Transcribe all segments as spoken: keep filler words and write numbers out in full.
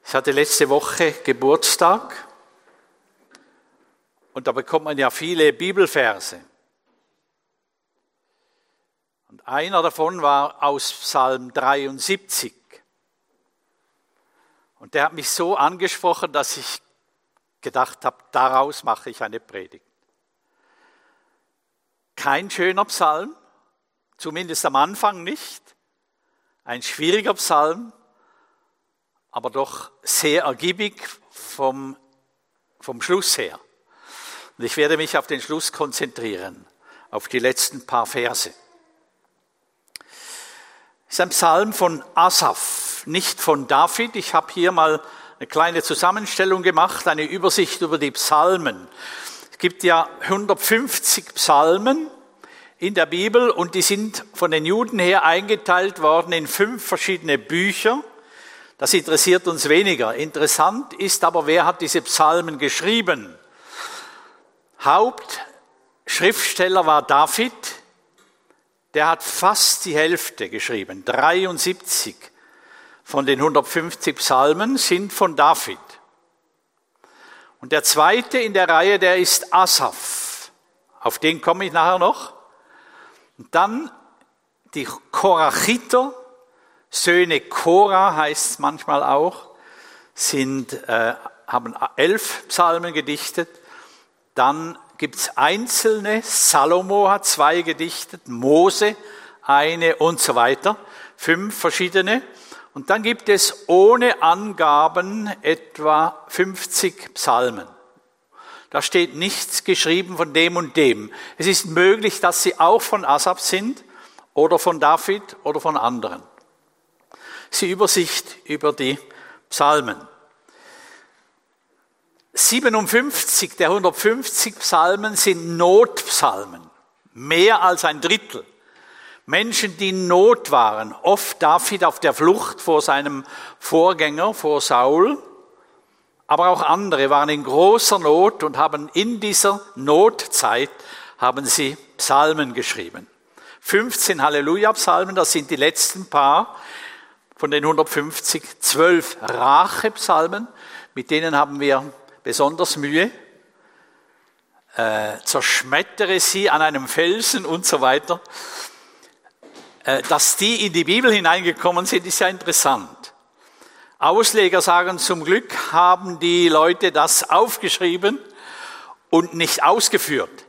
Ich hatte letzte Woche Geburtstag und da bekommt man ja viele Bibelverse. Und einer davon war aus Psalm dreiundsiebzig. Und der hat mich so angesprochen, dass ich gedacht habe, daraus mache ich eine Predigt. Kein schöner Psalm, zumindest am Anfang nicht. Ein schwieriger Psalm, aber doch sehr ergiebig vom, vom Schluss her. Und ich werde mich auf den Schluss konzentrieren, auf die letzten paar Verse. Es ist ein Psalm von Asaf, nicht von David. Ich habe hier mal eine kleine Zusammenstellung gemacht, eine Übersicht über die Psalmen. Es gibt ja hundertfünfzig Psalmen in der Bibel und die sind von den Juden her eingeteilt worden in fünf verschiedene Bücher. Das interessiert uns weniger. Interessant ist aber, wer hat diese Psalmen geschrieben? Hauptschriftsteller war David. Der hat fast die Hälfte geschrieben. dreiundsiebzig von den hundertfünfzig Psalmen sind von David. Und der zweite in der Reihe, der ist Asaf. Auf den komme ich nachher noch. Und dann die Korachiter, Söhne Korah heißt es manchmal auch, sind, äh, haben elf Psalmen gedichtet. Dann gibt es einzelne, Salomo hat zwei gedichtet, Mose eine und so weiter, fünf verschiedene. Und dann gibt es ohne Angaben etwa fünfzig Psalmen. Da steht nichts geschrieben von dem und dem. Es ist möglich, dass sie auch von Asaf sind oder von David oder von anderen. Das ist die Übersicht über die Psalmen. siebenundfünfzig der hundertfünfzig Psalmen sind Notpsalmen, mehr als ein Drittel. Menschen, die in Not waren, oft David auf der Flucht vor seinem Vorgänger, vor Saul, aber auch andere waren in großer Not und haben in dieser Notzeit haben sie Psalmen geschrieben. fünfzehn Halleluja-Psalmen, das sind die letzten paar von den hundertfünfzig, zwölf Rache-Psalmen, mit denen haben wir besonders Mühe, äh, zerschmettere sie an einem Felsen und so weiter. Äh, dass die in die Bibel hineingekommen sind, ist ja interessant. Ausleger sagen, zum Glück haben die Leute das aufgeschrieben und nicht ausgeführt.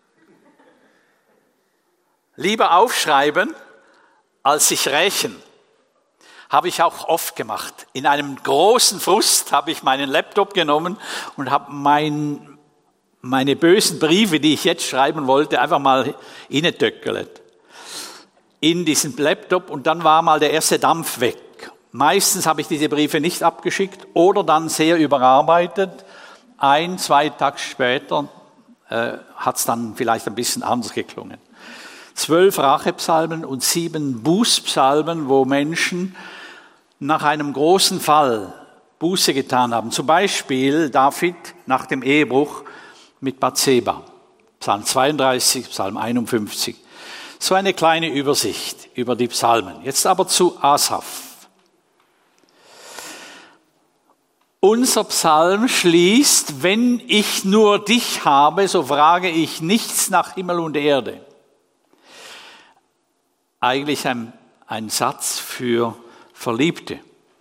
Lieber aufschreiben, als sich rächen. Habe ich auch oft gemacht. In einem großen Frust habe ich meinen Laptop genommen und habe mein, meine bösen Briefe, die ich jetzt schreiben wollte, einfach mal reingetöckelt in diesen Laptop und dann war mal der erste Dampf weg. Meistens habe ich diese Briefe nicht abgeschickt oder dann sehr überarbeitet. Ein, zwei Tage später äh, hat es dann vielleicht ein bisschen anders geklungen. Zwölf Rachepsalmen und sieben Bußpsalmen, wo Menschen nach einem großen Fall Buße getan haben. Zum Beispiel David nach dem Ehebruch mit Bathseba. Psalm zweiunddreißig, Psalm einundfünfzig. So eine kleine Übersicht über die Psalmen. Jetzt aber zu Asaf. Unser Psalm schließt, wenn ich nur dich habe, so frage ich nichts nach Himmel und Erde. Eigentlich ein, ein Satz für Verliebte.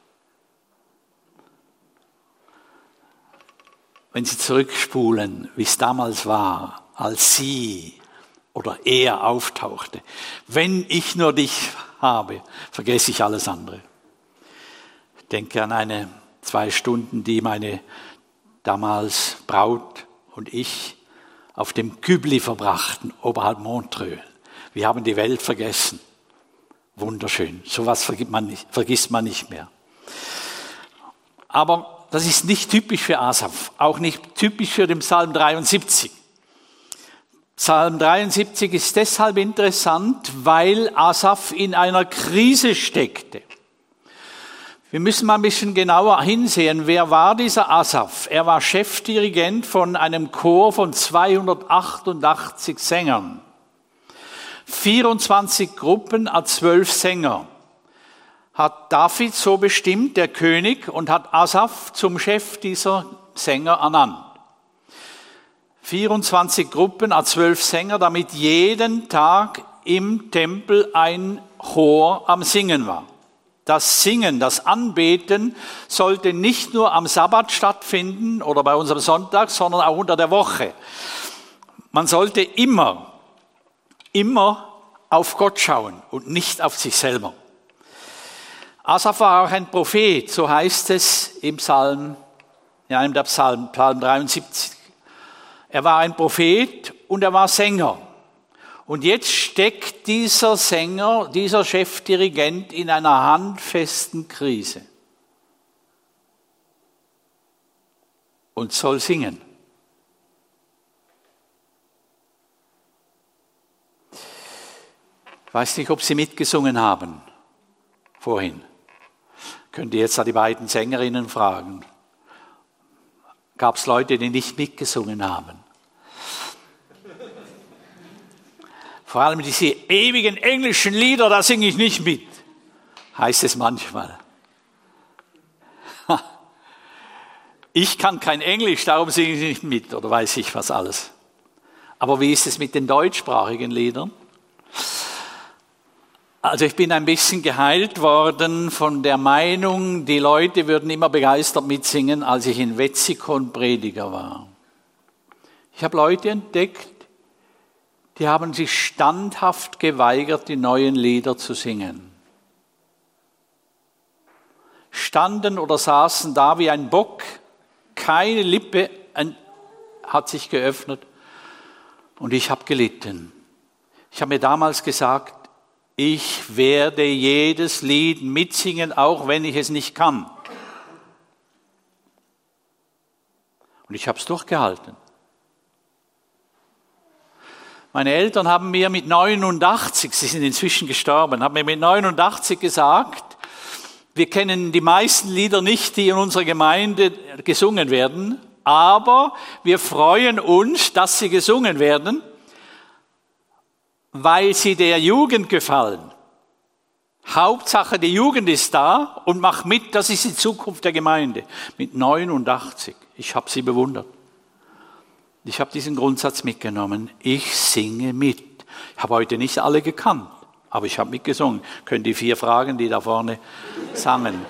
Wenn Sie zurückspulen, wie es damals war, als sie oder er auftauchte. Wenn ich nur dich habe, vergesse ich alles andere. Ich denke an eine zwei Stunden, die meine damals Braut und ich auf dem Kübli verbrachten, oberhalb Montreux. Wir haben die Welt vergessen. Wunderschön. Sowas vergisst man nicht, vergisst man nicht mehr. Aber das ist nicht typisch für Asaf, auch nicht typisch für den Psalm dreiundsiebzig. Psalm dreiundsiebzig ist deshalb interessant, weil Asaf in einer Krise steckte. Wir müssen mal ein bisschen genauer hinsehen, wer war dieser Asaf? Er war Chefdirigent von einem Chor von zweihundertachtundachtzig Sängern. vierundzwanzig Gruppen, zwölf Sänger. hat David so bestimmt, der König, und hat Asaf zum Chef dieser Sänger ernannt. vierundzwanzig Gruppen, a zwölf Sänger, damit jeden Tag im Tempel ein Chor am Singen war. Das Singen, das Anbeten sollte nicht nur am Sabbat stattfinden oder bei uns am Sonntag, sondern auch unter der Woche. Man sollte immer, immer auf Gott schauen und nicht auf sich selber. Asaf war auch ein Prophet, so heißt es im Psalm, in einem der Psalmen, Psalm dreiundsiebzig. Er war ein Prophet und er war Sänger. Und jetzt steckt dieser Sänger, dieser Chefdirigent in einer handfesten Krise und soll singen. Ich weiß nicht, ob Sie mitgesungen haben vorhin. Könnt ihr jetzt die beiden Sängerinnen fragen. Gab es Leute, die nicht mitgesungen haben? Vor allem diese ewigen englischen Lieder, da singe ich nicht mit, heißt es manchmal. Ich kann kein Englisch, darum singe ich nicht mit, oder weiß ich was alles. Aber wie ist es mit den deutschsprachigen Liedern? Also ich bin ein bisschen geheilt worden von der Meinung, die Leute würden immer begeistert mitsingen, als ich in Wetzikon Prediger war. Ich habe Leute entdeckt, die haben sich standhaft geweigert, die neuen Lieder zu singen. Standen oder saßen da wie ein Bock, keine Lippe hat sich geöffnet und ich habe gelitten. Ich habe mir damals gesagt, ich werde jedes Lied mitsingen, auch wenn ich es nicht kann. Und ich habe es durchgehalten. Meine Eltern haben mir mit neunundachtzig, sie sind inzwischen gestorben, haben mir mit neunundachtzig gesagt, wir kennen die meisten Lieder nicht, die in unserer Gemeinde gesungen werden, aber wir freuen uns, dass sie gesungen werden, weil sie der Jugend gefallen. Hauptsache, die Jugend ist da und macht mit, das ist die Zukunft der Gemeinde. Mit neunundachtzig, ich habe sie bewundert. Ich habe diesen Grundsatz mitgenommen, ich singe mit. Ich habe heute nicht alle gekannt, aber ich habe mitgesungen. Können die vier fragen, die da vorne sangen.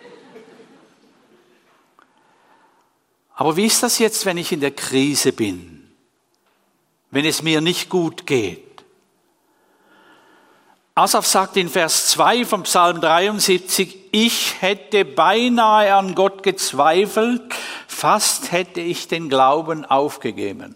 Aber wie ist das jetzt, wenn ich in der Krise bin? Wenn es mir nicht gut geht? Asaf sagt in Vers zwei vom Psalm dreiundsiebzig, ich hätte beinahe an Gott gezweifelt, fast hätte ich den Glauben aufgegeben.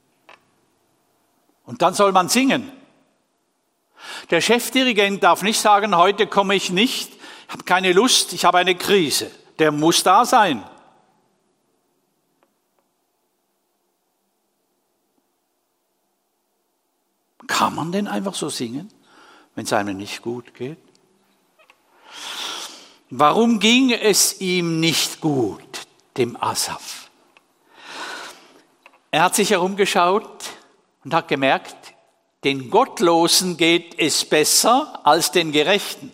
Und dann soll man singen. Der Chefdirigent darf nicht sagen, heute komme ich nicht, ich habe keine Lust, ich habe eine Krise. Der muss da sein. Kann man denn einfach so singen, wenn es einem nicht gut geht? Warum ging es ihm nicht gut, dem Asaf? Er hat sich herumgeschaut und hat gemerkt, den Gottlosen geht es besser als den Gerechten.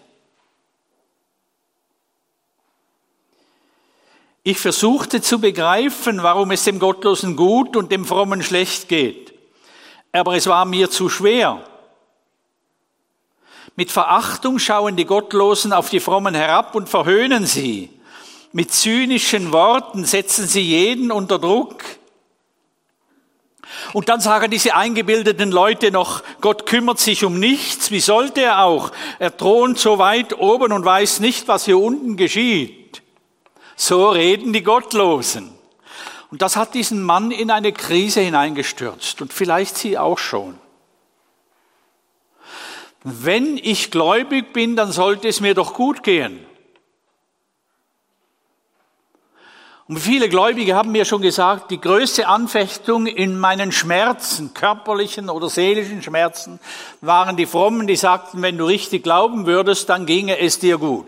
Ich versuchte zu begreifen, warum es dem Gottlosen gut und dem Frommen schlecht geht. Aber es war mir zu schwer. Mit Verachtung schauen die Gottlosen auf die Frommen herab und verhöhnen sie. Mit zynischen Worten setzen sie jeden unter Druck. Und dann sagen diese eingebildeten Leute noch, Gott kümmert sich um nichts. Wie sollte er auch? Er thront so weit oben und weiß nicht, was hier unten geschieht. So reden die Gottlosen. Und das hat diesen Mann in eine Krise hineingestürzt und vielleicht Sie auch schon. Wenn ich gläubig bin, dann sollte es mir doch gut gehen. Und viele Gläubige haben mir schon gesagt, die größte Anfechtung in meinen Schmerzen, körperlichen oder seelischen Schmerzen, waren die Frommen, die sagten, wenn du richtig glauben würdest, dann ginge es dir gut.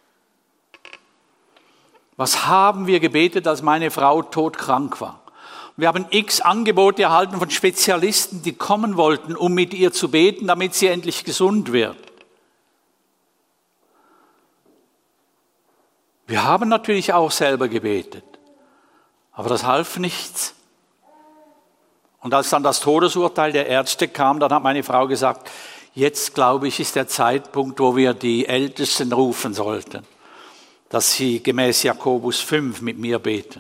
Was haben wir gebetet, als meine Frau todkrank war? Wir haben x Angebote erhalten von Spezialisten, die kommen wollten, um mit ihr zu beten, damit sie endlich gesund wird. Wir haben natürlich auch selber gebetet, aber das half nichts. Und als dann das Todesurteil der Ärzte kam, dann hat meine Frau gesagt, jetzt glaube ich, ist der Zeitpunkt, wo wir die Ältesten rufen sollten, dass sie gemäß Jakobus fünf mit mir beten.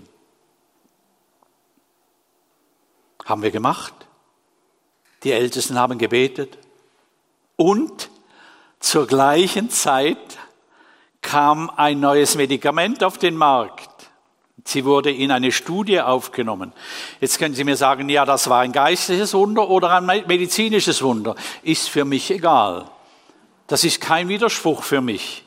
Haben wir gemacht. Die Ältesten haben gebetet. Und zur gleichen Zeit kam ein neues Medikament auf den Markt. Sie wurde in eine Studie aufgenommen. Jetzt können Sie mir sagen, ja, das war ein geistliches Wunder oder ein medizinisches Wunder. Ist für mich egal. Das ist kein Widerspruch für mich.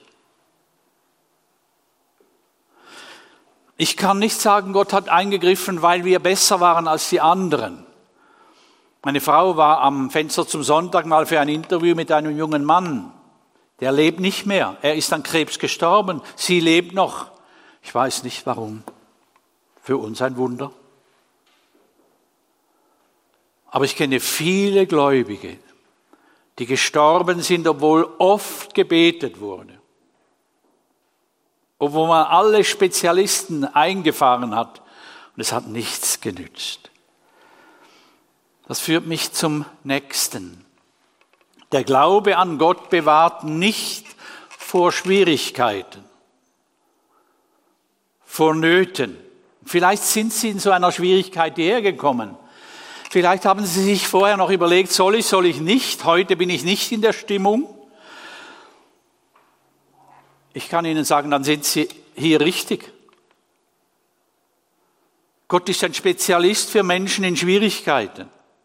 Ich kann nicht sagen, Gott hat eingegriffen, weil wir besser waren als die anderen. Meine Frau war am Fenster zum Sonntag mal für ein Interview mit einem jungen Mann. Der lebt nicht mehr. Er ist an Krebs gestorben. Sie lebt noch. Ich weiß nicht warum. Für uns ein Wunder. Aber ich kenne viele Gläubige, die gestorben sind, obwohl oft gebetet wurde. Obwohl man alle Spezialisten eingefahren hat. Und es hat nichts genützt. Das führt mich zum Nächsten. Der Glaube an Gott bewahrt nicht vor Schwierigkeiten, vor Nöten. Vielleicht sind Sie in so einer Schwierigkeit hierher gekommen. Vielleicht haben Sie sich vorher noch überlegt, soll ich, soll ich nicht? Heute bin ich nicht in der Stimmung. Ich kann Ihnen sagen, dann sind Sie hier richtig. Gott ist ein Spezialist für Menschen in Schwierigkeiten.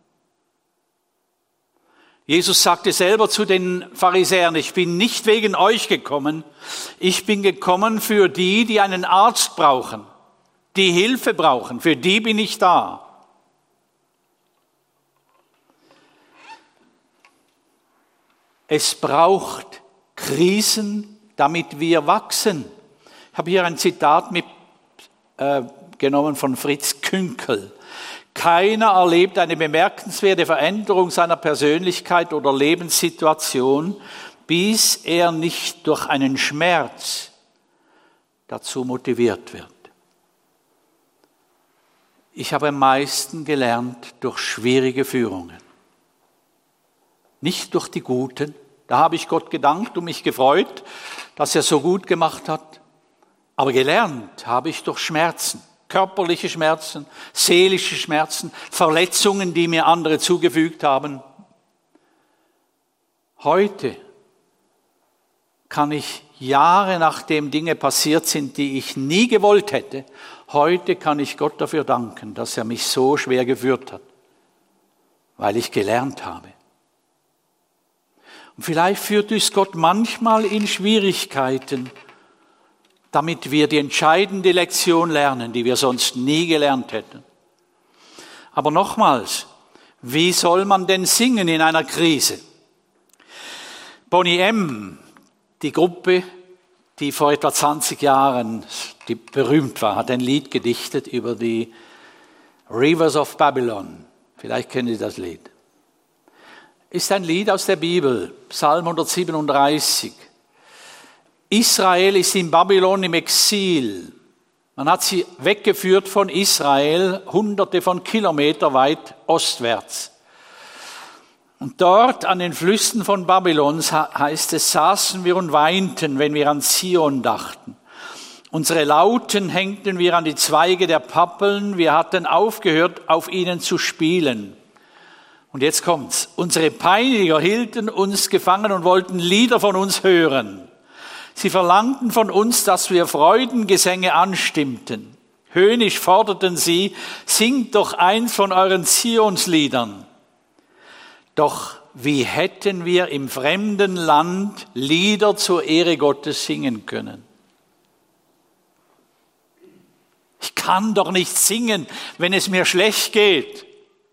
Jesus sagte selber zu den Pharisäern, ich bin nicht wegen euch gekommen, ich bin gekommen für die, die einen Arzt brauchen, die Hilfe brauchen, für die bin ich da. Es braucht Krisen, damit wir wachsen. Ich habe hier ein Zitat mitgenommen äh, von Fritz Künkel. Keiner erlebt eine bemerkenswerte Veränderung seiner Persönlichkeit oder Lebenssituation, bis er nicht durch einen Schmerz dazu motiviert wird. Ich habe am meisten gelernt durch schwierige Führungen. Nicht durch die guten. Da habe ich Gott gedankt und mich gefreut, dass er so gut gemacht hat. Aber gelernt habe ich durch Schmerzen. Körperliche Schmerzen, seelische Schmerzen, Verletzungen, die mir andere zugefügt haben. Heute kann ich Jahre nachdem Dinge passiert sind, die ich nie gewollt hätte, heute kann ich Gott dafür danken, dass er mich so schwer geführt hat, weil ich gelernt habe. Und vielleicht führt uns Gott manchmal in Schwierigkeiten, damit wir die entscheidende Lektion lernen, die wir sonst nie gelernt hätten. Aber nochmals, wie soll man denn singen in einer Krise? Boney M., die Gruppe, die vor etwa zwanzig Jahren die berühmt war, hat ein Lied gedichtet über die Rivers of Babylon. Vielleicht kennen Sie das Lied. Ist ein Lied aus der Bibel, Psalm hundertsiebenunddreißig. Israel ist in Babylon im Exil. Man hat sie weggeführt von Israel, hunderte von Kilometern weit ostwärts. Und dort an den Flüssen von Babylons, heißt es, saßen wir und weinten, wenn wir an Zion dachten. Unsere Lauten hängten wir an die Zweige der Pappeln, wir hatten aufgehört, auf ihnen zu spielen. Und jetzt kommt's. Unsere Peiniger hielten uns gefangen und wollten Lieder von uns hören. Sie verlangten von uns, dass wir Freudengesänge anstimmten. Höhnisch forderten sie, singt doch eins von euren Zionsliedern. Doch wie hätten wir im fremden Land Lieder zur Ehre Gottes singen können? Ich kann doch nicht singen, wenn es mir schlecht geht.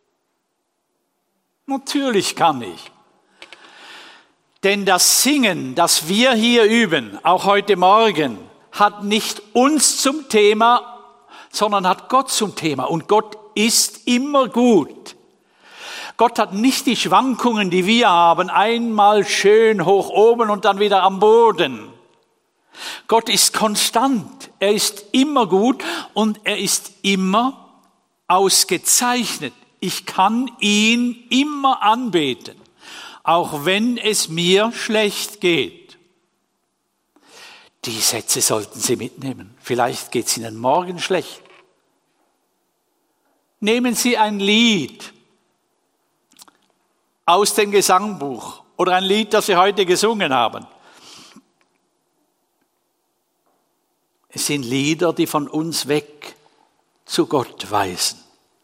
Natürlich kann ich. Denn das Singen, das wir hier üben, auch heute Morgen, hat nicht uns zum Thema, sondern hat Gott zum Thema. Und Gott ist immer gut. Gott hat nicht die Schwankungen, die wir haben, einmal schön hoch oben und dann wieder am Boden. Gott ist konstant, er ist immer gut und er ist immer ausgezeichnet. Ich kann ihn immer anbeten, auch wenn es mir schlecht geht. Die Sätze sollten Sie mitnehmen. Vielleicht geht es Ihnen morgen schlecht. Nehmen Sie ein Lied aus dem Gesangbuch oder ein Lied, das Sie heute gesungen haben. Es sind Lieder, die von uns weg zu Gott weisen.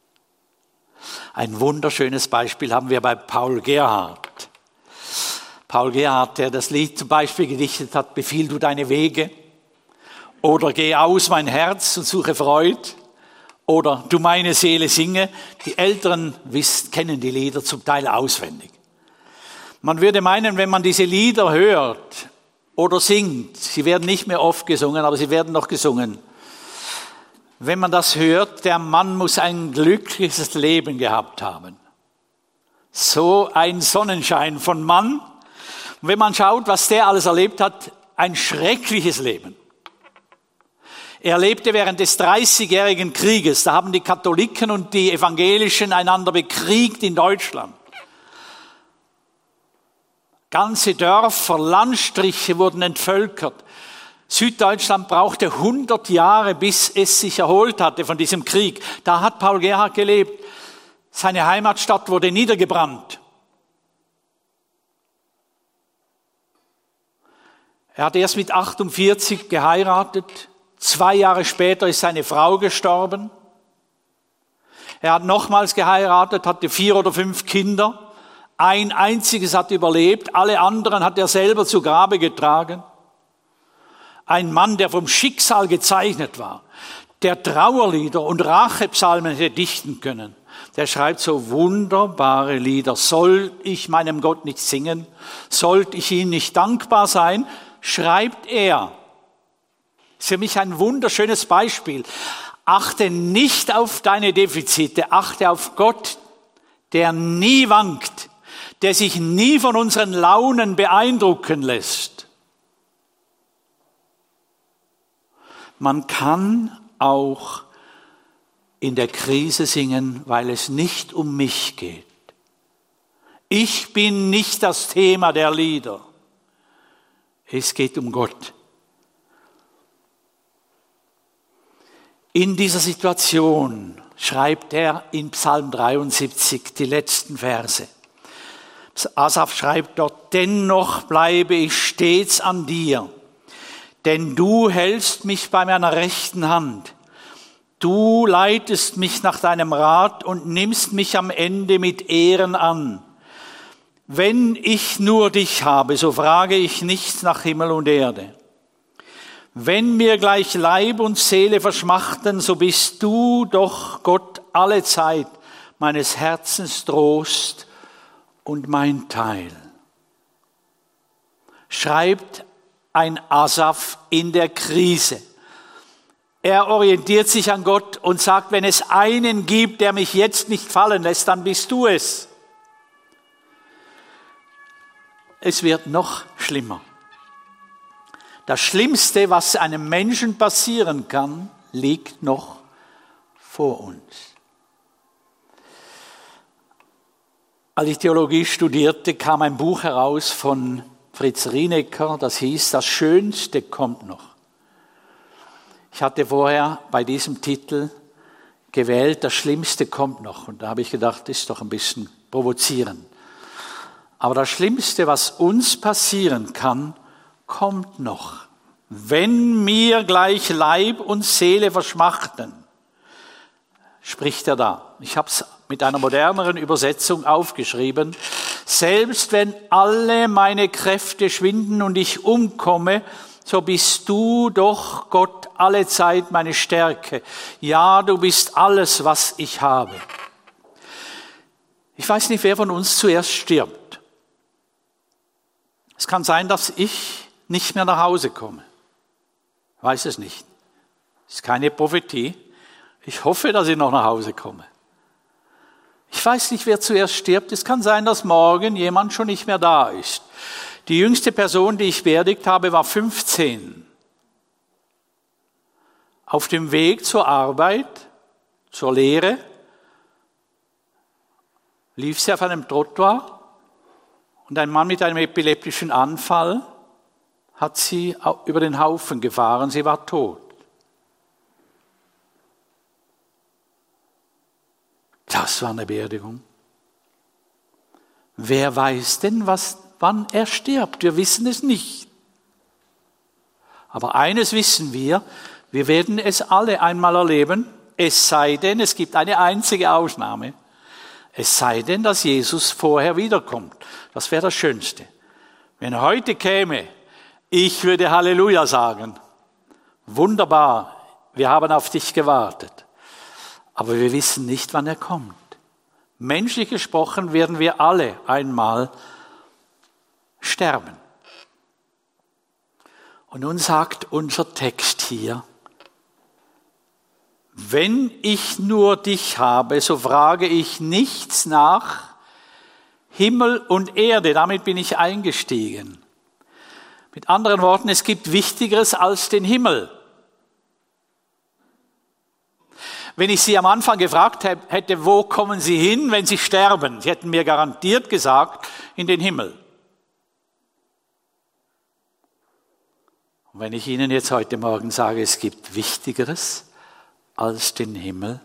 Ein wunderschönes Beispiel haben wir bei Paul Gerhardt. Paul Gerhardt, der das Lied zum Beispiel gedichtet hat, Befiehl du deine Wege, oder Geh aus mein Herz und suche Freud, oder Du meine Seele singe. Die Älteren wissen, kennen die Lieder zum Teil auswendig. Man würde meinen, wenn man diese Lieder hört oder singt, sie werden nicht mehr oft gesungen, aber sie werden noch gesungen. Wenn man das hört, der Mann muss ein glückliches Leben gehabt haben. So ein Sonnenschein von Mann. Und wenn man schaut, was der alles erlebt hat, ein schreckliches Leben. Er lebte während des dreißigjährigen Krieges. Da haben die Katholiken und die Evangelischen einander bekriegt in Deutschland. Ganze Dörfer, Landstriche wurden entvölkert. Süddeutschland brauchte hundert Jahre, bis es sich erholt hatte von diesem Krieg. Da hat Paul Gerhardt gelebt. Seine Heimatstadt wurde niedergebrannt. Er hat erst mit achtundvierzig geheiratet. Zwei Jahre später ist seine Frau gestorben. Er hat nochmals geheiratet, hatte vier oder fünf Kinder. Ein einziges hat überlebt, alle anderen hat er selber zu Grabe getragen. Ein Mann, der vom Schicksal gezeichnet war, der Trauerlieder und Rachepsalmen hätte dichten können. Der schreibt so wunderbare Lieder. Soll ich meinem Gott nicht singen? Sollte ich ihm nicht dankbar sein? Schreibt er. Das ist für mich ein wunderschönes Beispiel. Achte nicht auf deine Defizite, achte auf Gott, der nie wankt, der sich nie von unseren Launen beeindrucken lässt. Man kann auch in der Krise singen, weil es nicht um mich geht. Ich bin nicht das Thema der Lieder. Es geht um Gott. In dieser Situation schreibt er in Psalm dreiundsiebzig die letzten Verse. Asaf schreibt dort, dennoch bleibe ich stets an dir, denn du hältst mich bei meiner rechten Hand. Du leitest mich nach deinem Rat und nimmst mich am Ende mit Ehren an. Wenn ich nur dich habe, so frage ich nichts nach Himmel und Erde. Wenn mir gleich Leib und Seele verschmachten, so bist du doch Gott alle Zeit meines Herzens Trost und mein Teil. Schreibt ein Asaf in der Krise. Er orientiert sich an Gott und sagt, wenn es einen gibt, der mich jetzt nicht fallen lässt, dann bist du es. Es wird noch schlimmer. Das Schlimmste, was einem Menschen passieren kann, liegt noch vor uns. Als ich Theologie studierte, kam ein Buch heraus von Fritz Rienecker, das hieß, das Schönste kommt noch. Ich hatte vorher bei diesem Titel gewählt, das Schlimmste kommt noch. Und da habe ich gedacht, das ist doch ein bisschen provozierend. Aber das Schlimmste, was uns passieren kann, kommt noch. Wenn mir gleich Leib und Seele verschmachten, spricht er da. Ich habe es mit einer moderneren Übersetzung aufgeschrieben. Selbst wenn alle meine Kräfte schwinden und ich umkomme, so bist du doch, Gott, alle Zeit meine Stärke. Ja, du bist alles, was ich habe. Ich weiß nicht, wer von uns zuerst stirbt. Es kann sein, dass ich nicht mehr nach Hause komme. Ich weiß es nicht. Das ist keine Prophetie. Ich hoffe, dass ich noch nach Hause komme. Ich weiß nicht, wer zuerst stirbt. Es kann sein, dass morgen jemand schon nicht mehr da ist. Die jüngste Person, die ich beerdigt habe, war fünfzehn. Auf dem Weg zur Arbeit, zur Lehre, lief sie auf einem Trottoir und ein Mann mit einem epileptischen Anfall hat sie über den Haufen gefahren. Sie war tot. Das war eine Beerdigung. Wer weiß denn, was, wann er stirbt? Wir wissen es nicht. Aber eines wissen wir, wir werden es alle einmal erleben, es sei denn, es gibt eine einzige Ausnahme, es sei denn, dass Jesus vorher wiederkommt. Das wäre das Schönste. Wenn er heute käme, ich würde Halleluja sagen. Wunderbar, wir haben auf dich gewartet. Aber wir wissen nicht, wann er kommt. Menschlich gesprochen werden wir alle einmal sterben. Und nun sagt unser Text hier, wenn ich nur dich habe, so frage ich nichts nach Himmel und Erde. Damit bin ich eingestiegen. Mit anderen Worten, es gibt Wichtigeres als den Himmel. Wenn ich Sie am Anfang gefragt hätte, wo kommen Sie hin, wenn Sie sterben? Sie hätten mir garantiert gesagt, in den Himmel. Und wenn ich Ihnen jetzt heute Morgen sage, es gibt Wichtigeres als den Himmel,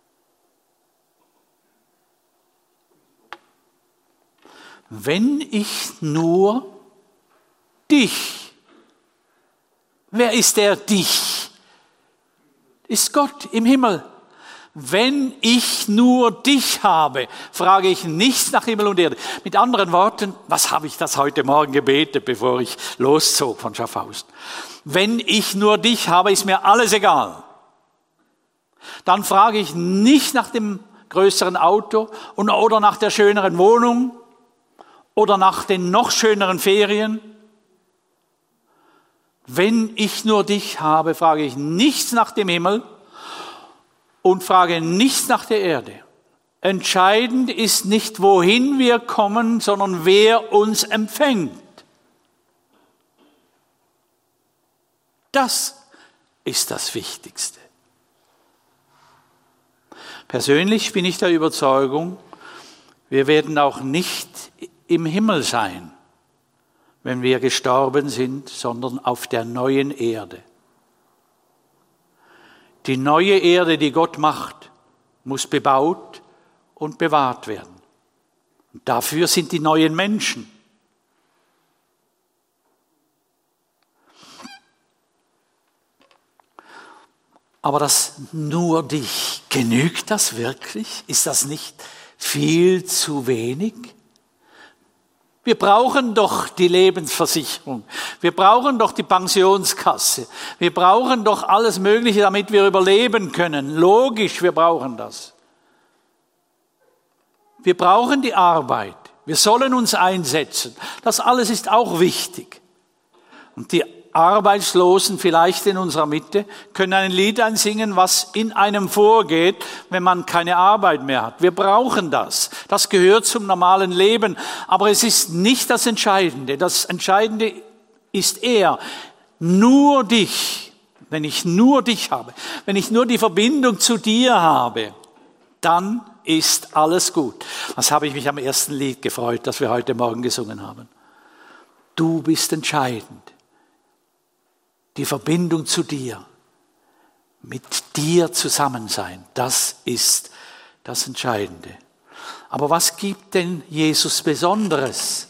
wenn ich nur dich, wer ist der dich? Ist Gott im Himmel. Wenn ich nur dich habe, frage ich nichts nach Himmel und Erde. Mit anderen Worten, was habe ich das heute Morgen gebetet, bevor ich loszog von Schaffhausen? Wenn ich nur dich habe, ist mir alles egal. Dann frage ich nicht nach dem größeren Auto und, oder nach der schöneren Wohnung oder nach den noch schöneren Ferien. Wenn ich nur dich habe, frage ich nichts nach dem Himmel und frage nichts nach der Erde. Entscheidend ist nicht, wohin wir kommen, sondern wer uns empfängt. Das ist das Wichtigste. Persönlich bin ich der Überzeugung, wir werden auch nicht im Himmel sein, wenn wir gestorben sind, sondern auf der neuen Erde. Die neue Erde, die Gott macht, muss bebaut und bewahrt werden. Und dafür sind die neuen Menschen. Aber das nur dich, genügt das wirklich? Ist das nicht viel zu wenig? Wir brauchen doch die Lebensversicherung. Wir brauchen doch die Pensionskasse. Wir brauchen doch alles Mögliche, damit wir überleben können. Logisch, wir brauchen das. Wir brauchen die Arbeit. Wir sollen uns einsetzen. Das alles ist auch wichtig. Und die Arbeitslosen vielleicht in unserer Mitte können ein Lied einsingen, was in einem vorgeht, wenn man keine Arbeit mehr hat. Wir brauchen das. Das gehört zum normalen Leben. Aber es ist nicht das Entscheidende. Das Entscheidende ist eher nur dich. Wenn ich nur dich habe, wenn ich nur die Verbindung zu dir habe, dann ist alles gut. Das habe ich mich am ersten Lied gefreut, das wir heute Morgen gesungen haben. Du bist entscheidend. Die Verbindung zu dir, mit dir zusammen sein, das ist das Entscheidende. Aber was gibt denn Jesus Besonderes?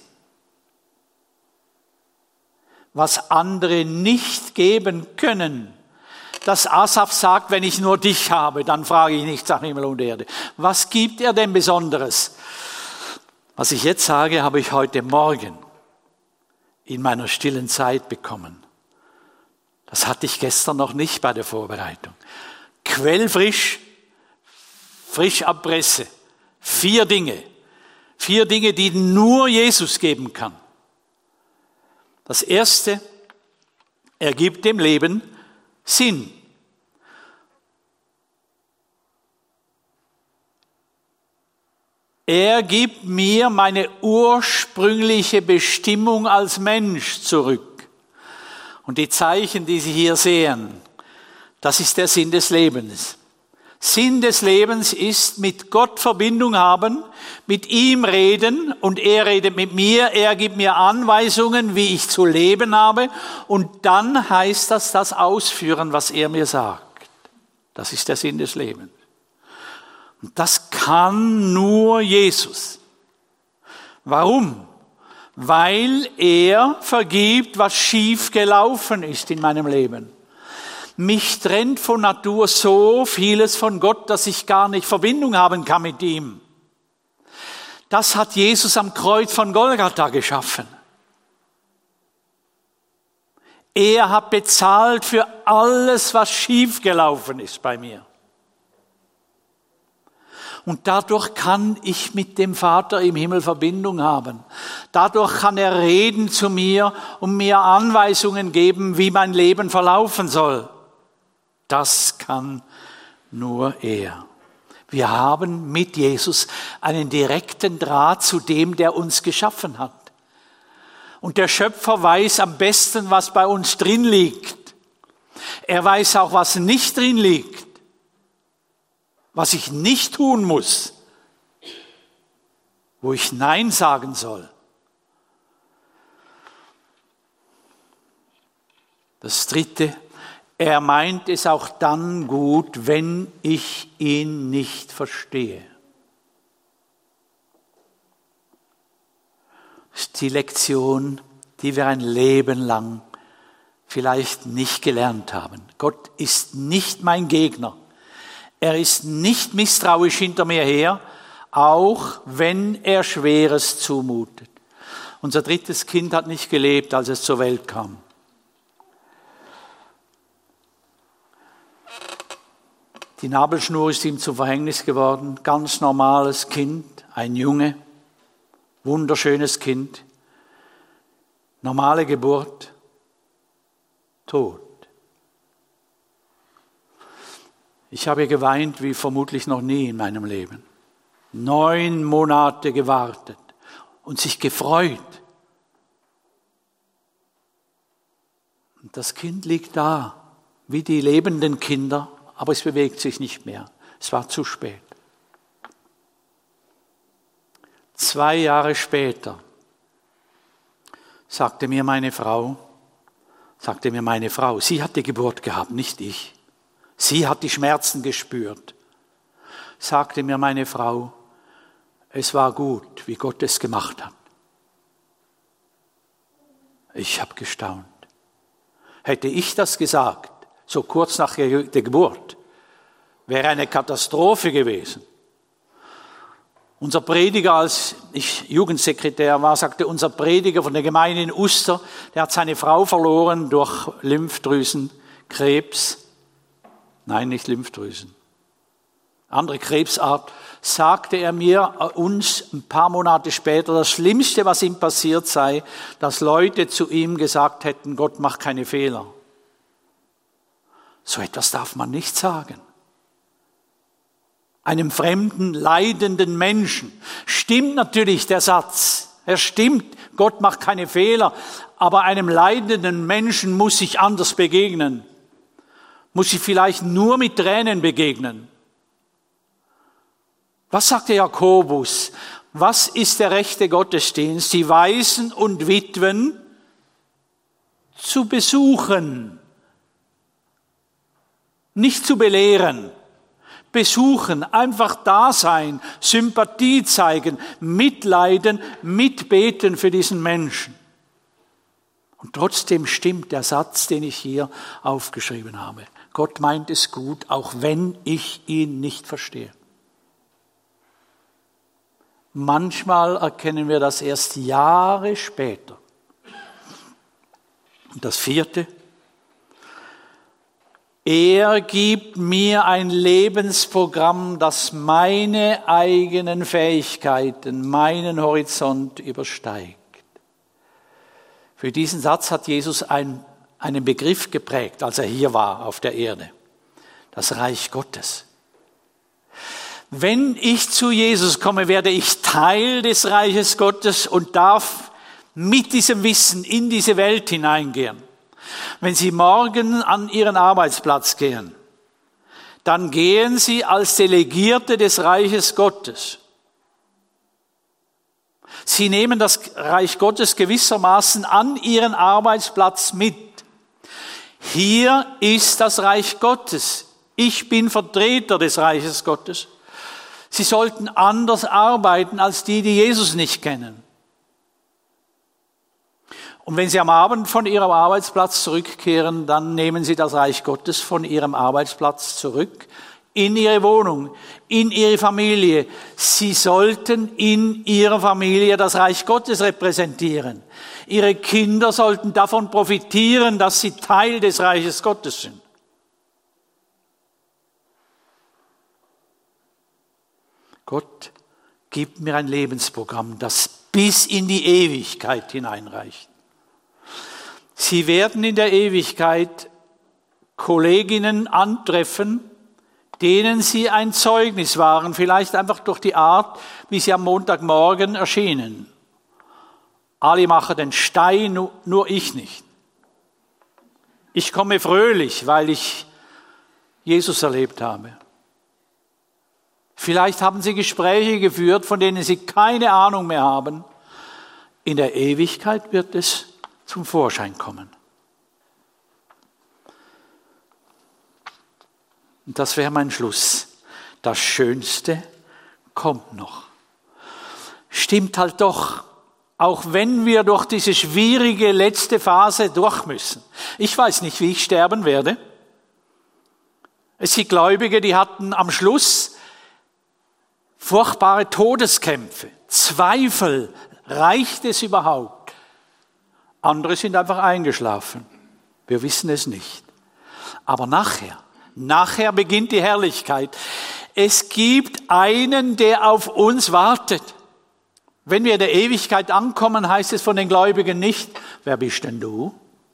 Was andere nicht geben können. Dass Asaf sagt, wenn ich nur dich habe, dann frage ich nichts nach Himmel und Erde. Was gibt er denn Besonderes? Was ich jetzt sage, habe ich heute Morgen in meiner stillen Zeit bekommen. Das hatte ich gestern noch nicht bei der Vorbereitung. Quellfrisch, frisch ab Presse. Vier Dinge. Vier Dinge, die nur Jesus geben kann. Das erste, er gibt dem Leben Sinn. Er gibt mir meine ursprüngliche Bestimmung als Mensch zurück. Und die Zeichen, die Sie hier sehen, das ist der Sinn des Lebens. Sinn des Lebens ist mit Gott Verbindung haben, mit ihm reden und er redet mit mir, er gibt mir Anweisungen, wie ich zu leben habe und dann heißt das das ausführen, was er mir sagt. Das ist der Sinn des Lebens. Und das kann nur Jesus. Warum? Weil er vergibt, was schief gelaufen ist in meinem Leben. Mich trennt von Natur so vieles von Gott, dass ich gar nicht Verbindung haben kann mit ihm. Das hat Jesus am Kreuz von Golgatha geschaffen. Er hat bezahlt für alles, was schiefgelaufen ist bei mir. Und dadurch kann ich mit dem Vater im Himmel Verbindung haben. Dadurch kann er reden zu mir und mir Anweisungen geben, wie mein Leben verlaufen soll. Das kann nur er. Wir haben mit Jesus einen direkten Draht zu dem, der uns geschaffen hat. Und der Schöpfer weiß am besten, was bei uns drin liegt. Er weiß auch, was nicht drin liegt. Was ich nicht tun muss. Wo ich Nein sagen soll. Das Dritte. Er meint es auch dann gut, wenn ich ihn nicht verstehe. Das ist die Lektion, die wir ein Leben lang vielleicht nicht gelernt haben. Gott ist nicht mein Gegner. Er ist nicht misstrauisch hinter mir her, auch wenn er Schweres zumutet. Unser drittes Kind hat nicht gelebt, als es zur Welt kam. Die Nabelschnur ist ihm zum Verhängnis geworden. Ganz normales Kind, ein Junge, wunderschönes Kind, normale Geburt, Tod. Ich habe geweint wie vermutlich noch nie in meinem Leben. Neun Monate gewartet und sich gefreut. Und das Kind liegt da, wie die lebenden Kinder. Aber es bewegt sich nicht mehr. Es war zu spät. Zwei Jahre später sagte mir meine Frau, sagte mir meine Frau, sie hat die Geburt gehabt, nicht ich. Sie hat die Schmerzen gespürt. Sagte mir meine Frau, es war gut, wie Gott es gemacht hat. Ich habe gestaunt. Hätte ich das gesagt, so kurz nach der Geburt, wäre eine Katastrophe gewesen. Unser Prediger, als ich Jugendsekretär war, sagte unser Prediger von der Gemeinde in Uster, der hat seine Frau verloren durch Lymphdrüsenkrebs. Nein, nicht Lymphdrüsen. Andere Krebsart, sagte er mir, uns ein paar Monate später, das Schlimmste, was ihm passiert sei, dass Leute zu ihm gesagt hätten, Gott macht keine Fehler. So etwas darf man nicht sagen. Einem fremden, leidenden Menschen stimmt natürlich der Satz. Er stimmt, Gott macht keine Fehler. Aber einem leidenden Menschen muss ich anders begegnen. Muss ich vielleicht nur mit Tränen begegnen. Was sagt der Jakobus? Was ist der rechte Gottesdienst? Die Waisen und Witwen zu besuchen. Nicht zu belehren, besuchen, einfach da sein, Sympathie zeigen, mitleiden, mitbeten für diesen Menschen. Und trotzdem stimmt der Satz, den ich hier aufgeschrieben habe. Gott meint es gut, auch wenn ich ihn nicht verstehe. Manchmal erkennen wir das erst Jahre später. Und das vierte, er gibt mir ein Lebensprogramm, das meine eigenen Fähigkeiten, meinen Horizont übersteigt. Für diesen Satz hat Jesus ein, einen Begriff geprägt, als er hier war auf der Erde. Das Reich Gottes. Wenn ich zu Jesus komme, werde ich Teil des Reiches Gottes und darf mit diesem Wissen in diese Welt hineingehen. Wenn Sie morgen an Ihren Arbeitsplatz gehen, dann gehen Sie als Delegierte des Reiches Gottes. Sie nehmen das Reich Gottes gewissermaßen an Ihren Arbeitsplatz mit. Hier ist das Reich Gottes. Ich bin Vertreter des Reiches Gottes. Sie sollten anders arbeiten als die, die Jesus nicht kennen. Und wenn Sie am Abend von Ihrem Arbeitsplatz zurückkehren, dann nehmen Sie das Reich Gottes von Ihrem Arbeitsplatz zurück in Ihre Wohnung, in Ihre Familie. Sie sollten in Ihrer Familie das Reich Gottes repräsentieren. Ihre Kinder sollten davon profitieren, dass sie Teil des Reiches Gottes sind. Gott gibt mir ein Lebensprogramm, das bis in die Ewigkeit hineinreicht. Sie werden in der Ewigkeit Kolleginnen antreffen, denen Sie ein Zeugnis waren, vielleicht einfach durch die Art, wie Sie am Montagmorgen erschienen. Alle machen den Stein, nur ich nicht. Ich komme fröhlich, weil ich Jesus erlebt habe. Vielleicht haben Sie Gespräche geführt, von denen Sie keine Ahnung mehr haben. In der Ewigkeit wird es zum Vorschein kommen. Und das wäre mein Schluss. Das Schönste kommt noch. Stimmt halt doch, auch wenn wir durch diese schwierige letzte Phase durch müssen. Ich weiß nicht, wie ich sterben werde. Es gibt Gläubige, die hatten am Schluss furchtbare Todeskämpfe, Zweifel, reicht es überhaupt? Andere sind einfach eingeschlafen. Wir wissen es nicht. Aber nachher, nachher beginnt die Herrlichkeit. Es gibt einen, der auf uns wartet. Wenn wir in der Ewigkeit ankommen, heißt es von den Gläubigen nicht, wer bist denn du?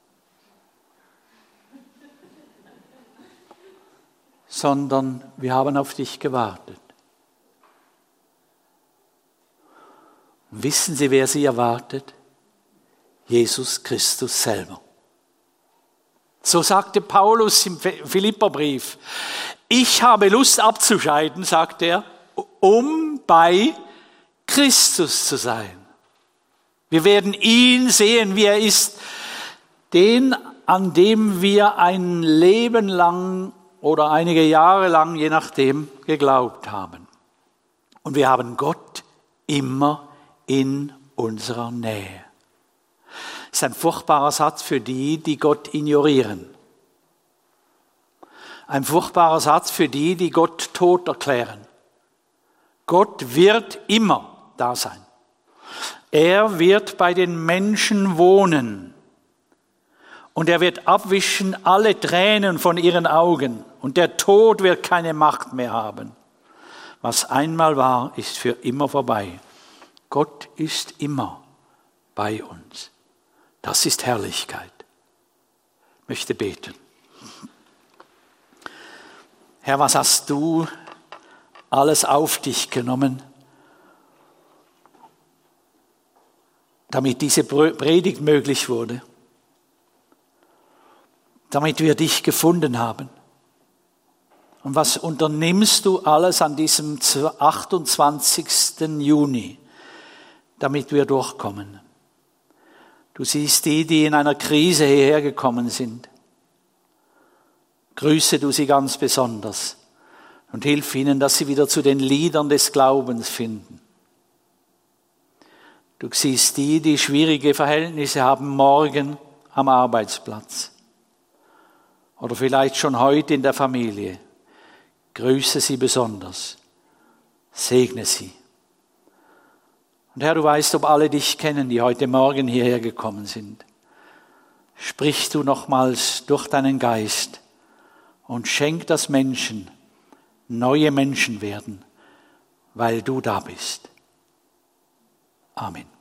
Sondern wir haben auf dich gewartet. Wissen Sie, wer Sie erwartet? Jesus Christus selber. So sagte Paulus im Philipperbrief, ich habe Lust abzuscheiden, sagt er, um bei Christus zu sein. Wir werden ihn sehen, wie er ist, den, an dem wir ein Leben lang oder einige Jahre lang, je nachdem, geglaubt haben. Und wir haben Gott immer in unserer Nähe. Das ist ein furchtbarer Satz für die, die Gott ignorieren. Ein furchtbarer Satz für die, die Gott tot erklären. Gott wird immer da sein. Er wird bei den Menschen wohnen. Und er wird abwischen alle Tränen von ihren Augen. Und der Tod wird keine Macht mehr haben. Was einmal war, ist für immer vorbei. Gott ist immer bei uns. Das ist Herrlichkeit. Ich möchte beten. Herr, was hast du alles auf dich genommen, damit diese Predigt möglich wurde, damit wir dich gefunden haben? Und was unternimmst du alles an diesem achtundzwanzigsten Juni, damit wir durchkommen? Du siehst die, die in einer Krise hierher gekommen sind. Grüße du sie ganz besonders und hilf ihnen, dass sie wieder zu den Liedern des Glaubens finden. Du siehst die, die schwierige Verhältnisse haben morgen am Arbeitsplatz oder vielleicht schon heute in der Familie. Grüße sie besonders, segne sie. Und Herr, du weißt, ob alle dich kennen, die heute Morgen hierher gekommen sind. Sprich du nochmals durch deinen Geist und schenk, dass Menschen neue Menschen werden, weil du da bist. Amen.